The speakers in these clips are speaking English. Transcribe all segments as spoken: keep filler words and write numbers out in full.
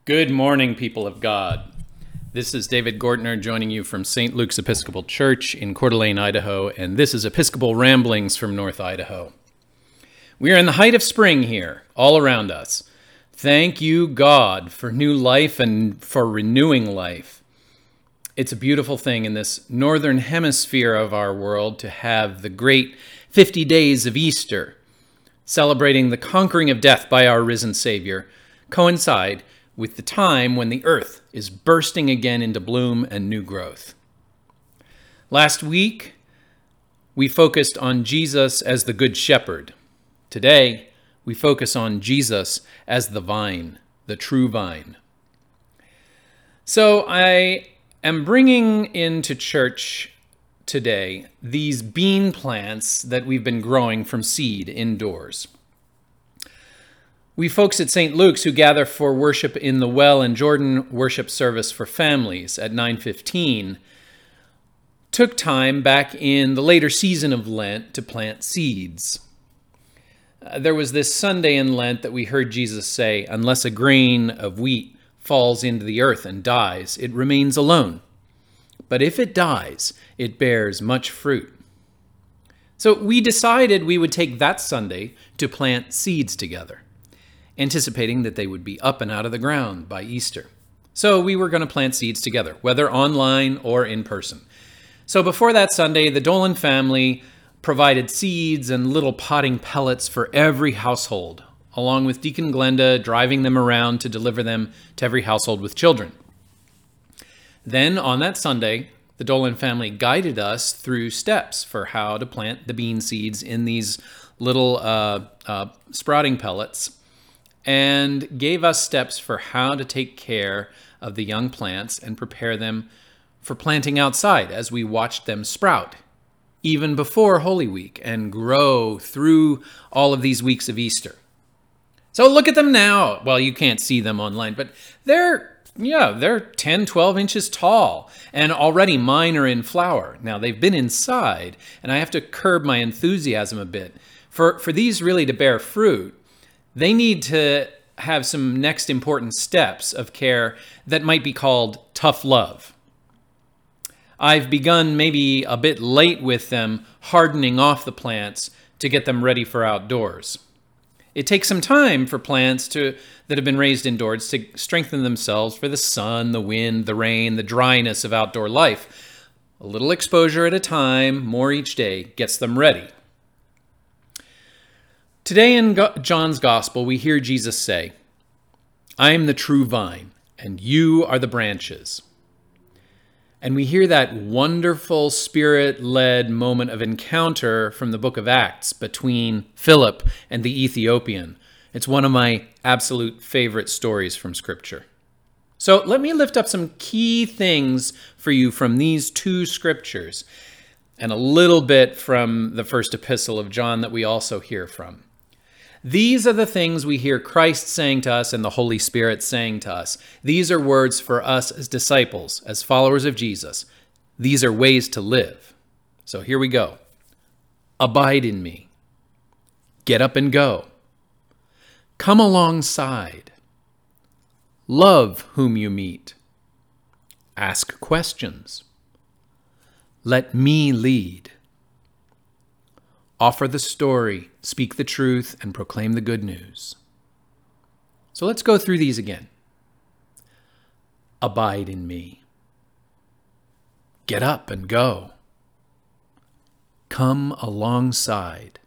Good morning, people of God. This is David Gortner joining you from Saint Luke's Episcopal Church in Coeur d'Alene, Idaho, and this is Episcopal Ramblings from North Idaho. We are in the height of spring here, all around us. Thank you, God, for new life and for renewing life. It's a beautiful thing in this northern hemisphere of our world to have the great fifty days of Easter, celebrating the conquering of death by our risen Savior, coincide with the time when the earth is bursting again into bloom and new growth. Last week, we focused on Jesus as the Good Shepherd. Today, we focus on Jesus as the vine, the true vine. So I am bringing into church today these bean plants that we've been growing from seed indoors. We folks at Saint Luke's who gather for worship in the Well and Jordan worship service for families at nine fifteen took time back in the later season of Lent to plant seeds. Uh, there was this Sunday in Lent that we heard Jesus say, "Unless a grain of wheat falls into the earth and dies, it remains alone. But if it dies, it bears much fruit." So we decided we would take that Sunday to plant seeds together, anticipating that they would be up and out of the ground by Easter. So we were going to plant seeds together, whether online or in person. So before that Sunday, the Dolan family provided seeds and little potting pellets for every household, along with Deacon Glenda driving them around to deliver them to every household with children. Then on that Sunday, the Dolan family guided us through steps for how to plant the bean seeds in these little uh, uh, sprouting pellets, and gave us steps for how to take care of the young plants and prepare them for planting outside as we watched them sprout, even before Holy Week, and grow through all of these weeks of Easter. So look at them now. Well, you can't see them online, but they're, yeah, they're ten, twelve inches tall, and already mine are in flower. Now, they've been inside, and I have to curb my enthusiasm a bit. For, for these really to bear fruit, they need to have some next important steps of care that might be called tough love. I've begun maybe a bit late with them, hardening off the plants to get them ready for outdoors. It takes some time for plants to that have been raised indoors to strengthen themselves for the sun, the wind, the rain, the dryness of outdoor life. A little exposure at a time, more each day, gets them ready. Today in John's Gospel, we hear Jesus say, "I am the true vine, and you are the branches." And we hear that wonderful Spirit-led moment of encounter from the book of Acts between Philip and the Ethiopian. It's one of my absolute favorite stories from Scripture. So let me lift up some key things for you from these two scriptures, and a little bit from the first epistle of John that we also hear from. These are the things we hear Christ saying to us and the Holy Spirit saying to us. These are words for us as disciples, as followers of Jesus. These are ways to live. So here we go. Abide in me. Get up and go. Come alongside. Love whom you meet. Ask questions. Let me lead. Offer the story, speak the truth, and proclaim the good news. So let's go through these again. Abide in me. Get up and go. Come alongside.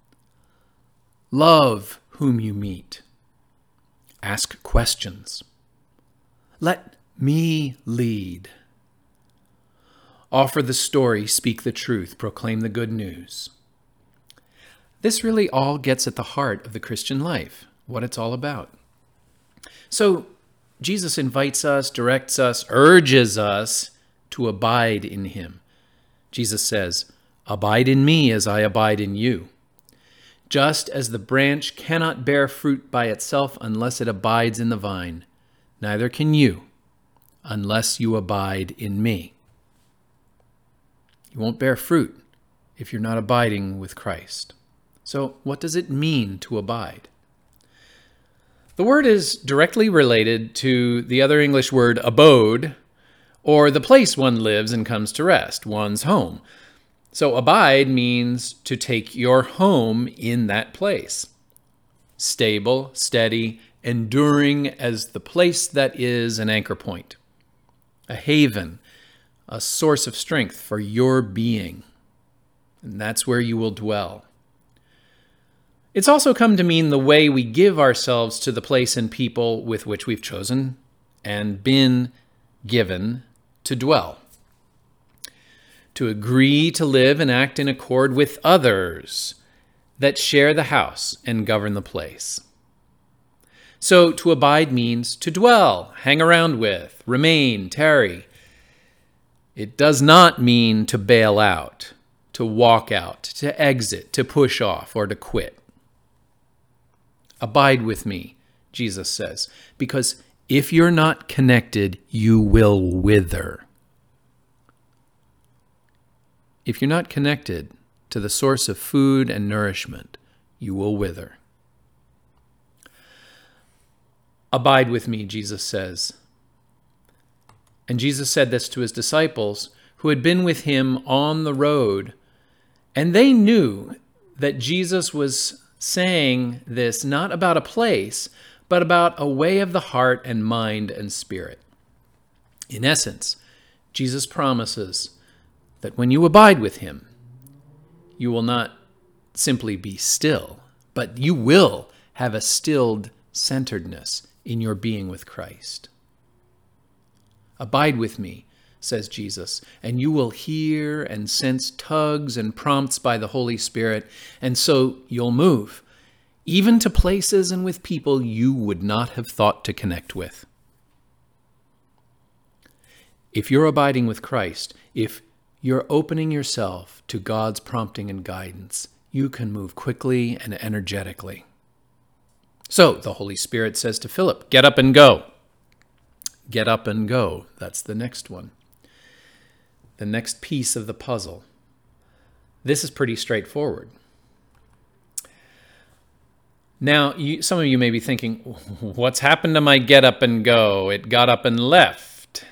Love whom you meet. Ask questions. Let me lead. Offer the story, speak the truth, proclaim the good news. This really all gets at the heart of the Christian life, what it's all about. So Jesus invites us, directs us, urges us to abide in him. Jesus says, "Abide in me as I abide in you." Just as the branch cannot bear fruit by itself unless it abides in the vine, neither can you unless you abide in me. You won't bear fruit if you're not abiding with Christ. So what does it mean to abide? The word is directly related to the other English word abode, or the place one lives and comes to rest, one's home. So abide means to take your home in that place. Stable, steady, enduring as the place that is an anchor point, a haven, a source of strength for your being. And that's where you will dwell. It's also come to mean the way we give ourselves to the place and people with which we've chosen and been given to dwell. To agree to live and act in accord with others that share the house and govern the place. So to abide means to dwell, hang around with, remain, tarry. It does not mean to bail out, to walk out, to exit, to push off, or to quit. Abide with me, Jesus says, because if you're not connected, you will wither. If you're not connected to the source of food and nourishment, you will wither. Abide with me, Jesus says. And Jesus said this to his disciples who had been with him on the road, and they knew that Jesus was saying this not about a place, but about a way of the heart and mind and spirit. In essence, Jesus promises that when you abide with him, you will not simply be still, but you will have a stilled centeredness in your being with Christ. Abide with me, says Jesus, and you will hear and sense tugs and prompts by the Holy Spirit, and so you'll move, even to places and with people you would not have thought to connect with. If you're abiding with Christ, if you're opening yourself to God's prompting and guidance, you can move quickly and energetically. So the Holy Spirit says to Philip, get up and go. Get up and go. That's the next one. The next piece of the puzzle. This is pretty straightforward. Now, you, some of you may be thinking, what's happened to my get up and go? It got up and left.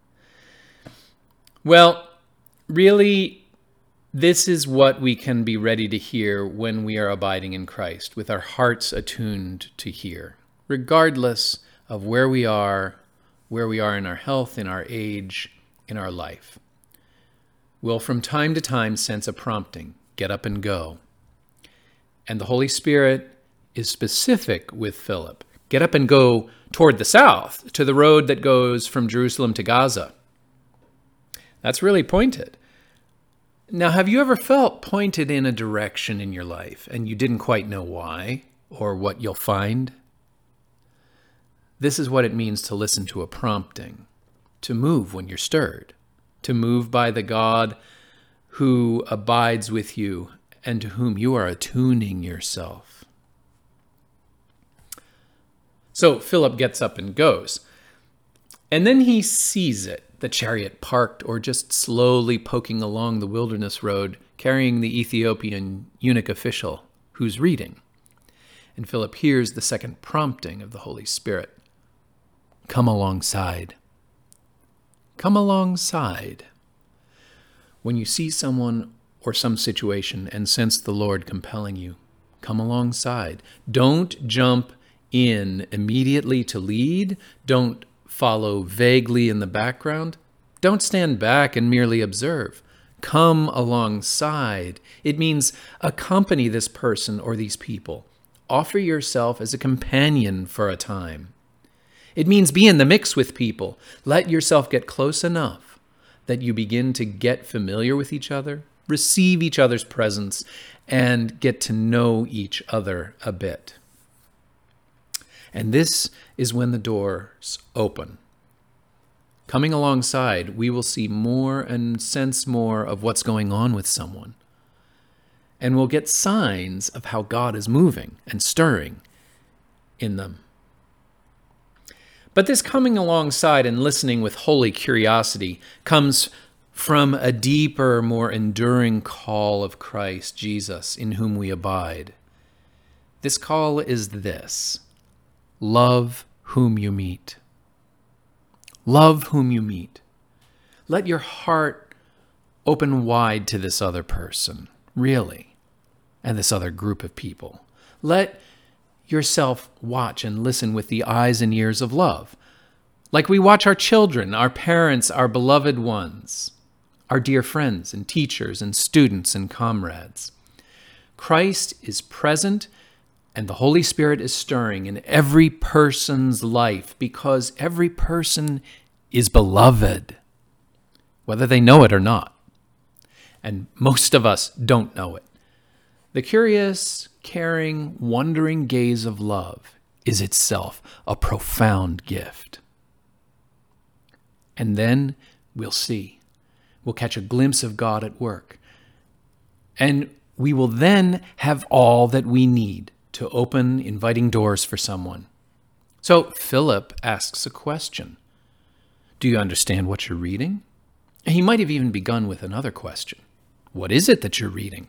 Well, really, this is what we can be ready to hear when we are abiding in Christ, with our hearts attuned to hear, regardless of where we are, where we are in our health, in our age, in our life. We'll from time to time sense a prompting, get up and go. And the Holy Spirit is specific with Philip. Get up and go toward the south, to the road that goes from Jerusalem to Gaza. That's really pointed. Now, have you ever felt pointed in a direction in your life and you didn't quite know why or what you'll find? This is what it means to listen to a prompting, to move when you're stirred, to move by the God who abides with you and to whom you are attuning yourself. So Philip gets up and goes, and then he sees it. The chariot parked or just slowly poking along the wilderness road, carrying the Ethiopian eunuch official who's reading. And Philip hears the second prompting of the Holy Spirit. Come alongside. Come alongside. When you see someone or some situation and sense the Lord compelling you, come alongside. Don't jump in immediately to lead. Don't follow vaguely in the background. Don't stand back and merely observe. Come alongside. It means accompany this person or these people. Offer yourself as a companion for a time. It means be in the mix with people. Let yourself get close enough that you begin to get familiar with each other, receive each other's presence, and get to know each other a bit. And this is when the doors open. Coming alongside, we will see more and sense more of what's going on with someone. And we'll get signs of how God is moving and stirring in them. But this coming alongside and listening with holy curiosity comes from a deeper, more enduring call of Christ Jesus, in whom we abide. This call is this: love whom you meet. Love whom you meet. Let your heart open wide to this other person, really, and this other group of people. Let yourself watch and listen with the eyes and ears of love, like we watch our children, our parents, our beloved ones, our dear friends and teachers and students and comrades. Christ is present and the Holy Spirit is stirring in every person's life because every person is beloved, whether they know it or not. And most of us don't know it. The curious, caring, wondering gaze of love is itself a profound gift. And then we'll see. We'll catch a glimpse of God at work. And we will then have all that we need to open inviting doors for someone. So Philip asks a question. Do you understand what you're reading? He might have even begun with another question. What is it that you're reading?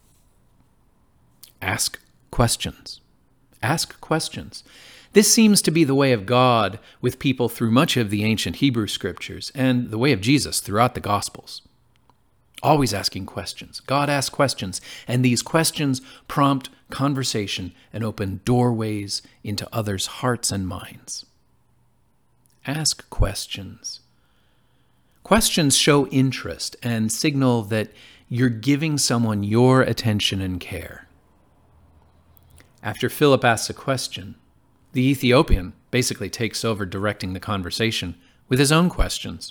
Ask questions. Ask questions. This seems to be the way of God with people through much of the ancient Hebrew scriptures and the way of Jesus throughout the Gospels. Always asking questions. God asks questions, and these questions prompt conversation and open doorways into others' hearts and minds. Ask questions. Questions show interest and signal that you're giving someone your attention and care. After Philip asks a question, the Ethiopian basically takes over directing the conversation with his own questions.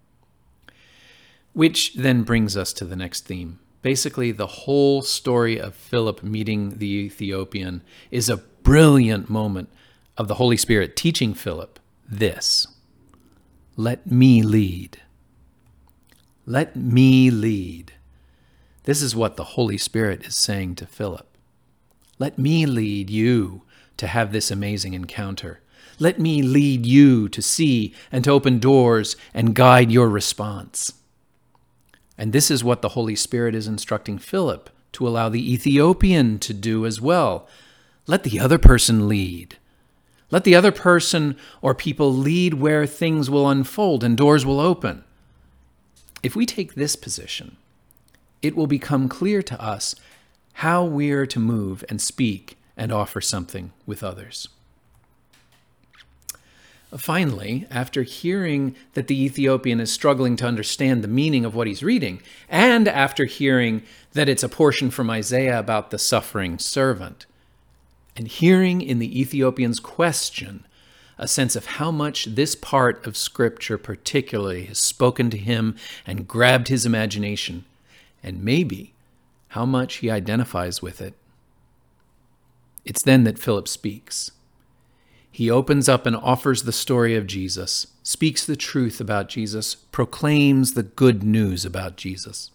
Which then brings us to the next theme. Basically, the whole story of Philip meeting the Ethiopian is a brilliant moment of the Holy Spirit teaching Philip this. Let me lead. Let me lead. This is what the Holy Spirit is saying to Philip. Let me lead you to have this amazing encounter. Let me lead you to see and to open doors and guide your response. And this is what the Holy Spirit is instructing Philip to allow the Ethiopian to do as well. Let the other person lead. Let the other person or people lead where things will unfold and doors will open. If we take this position, it will become clear to us how we're to move and speak and offer something with others. Finally, after hearing that the Ethiopian is struggling to understand the meaning of what he's reading, and after hearing that it's a portion from Isaiah about the suffering servant, and hearing in the Ethiopian's question a sense of how much this part of Scripture particularly has spoken to him and grabbed his imagination, and maybe how much he identifies with it, it's then that Philip speaks. He opens up and offers the story of Jesus, speaks the truth about Jesus, proclaims the good news about Jesus.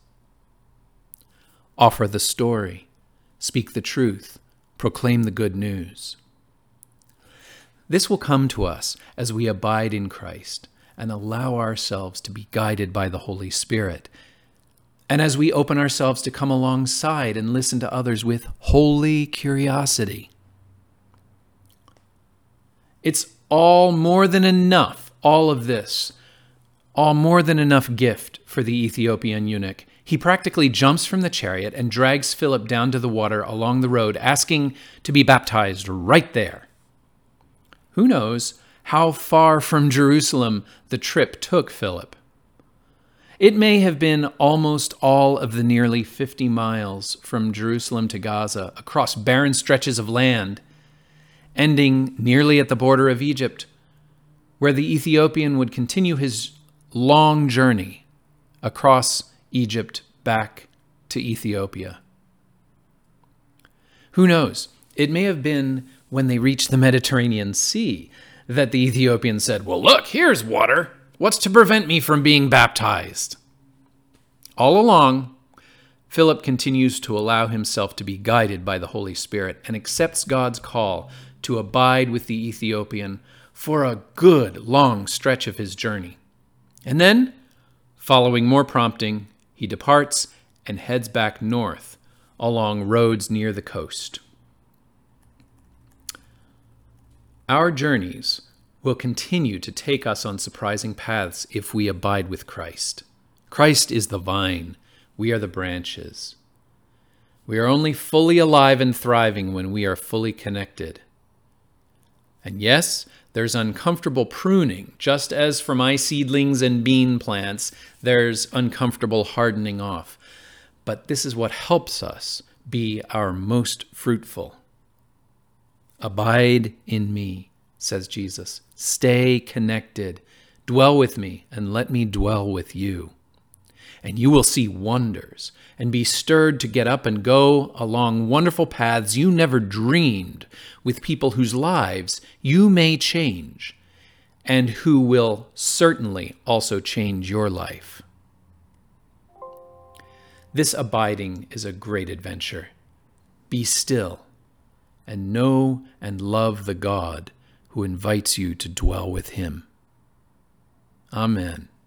Offer the story, speak the truth, proclaim the good news. This will come to us as we abide in Christ and allow ourselves to be guided by the Holy Spirit, and as we open ourselves to come alongside and listen to others with holy curiosity. It's all more than enough, all of this, all more than enough gift for the Ethiopian eunuch. He practically jumps from the chariot and drags Philip down to the water along the road, asking to be baptized right there. Who knows how far from Jerusalem the trip took Philip? It may have been almost all of the nearly fifty miles from Jerusalem to Gaza, across barren stretches of land, ending nearly at the border of Egypt, where the Ethiopian would continue his long journey across Egypt back to Ethiopia. Who knows? It may have been when they reached the Mediterranean Sea that the Ethiopian said, "Well, look, here's water. What's to prevent me from being baptized?" All along, Philip continues to allow himself to be guided by the Holy Spirit and accepts God's call to abide with the Ethiopian for a good long stretch of his journey. And then, following more prompting, he departs and heads back north along roads near the coast. Our journeys will continue to take us on surprising paths if we abide with Christ. Christ is the vine. We are the branches. We are only fully alive and thriving when we are fully connected. And yes, there's uncomfortable pruning, just as for my seedlings and bean plants, there's uncomfortable hardening off. But this is what helps us be our most fruitful. Abide in me, says Jesus. Stay connected. Dwell with me, and let me dwell with you. And you will see wonders and be stirred to get up and go along wonderful paths you never dreamed with people whose lives you may change and who will certainly also change your life. This abiding is a great adventure. Be still and know and love the God who invites you to dwell with him. Amen.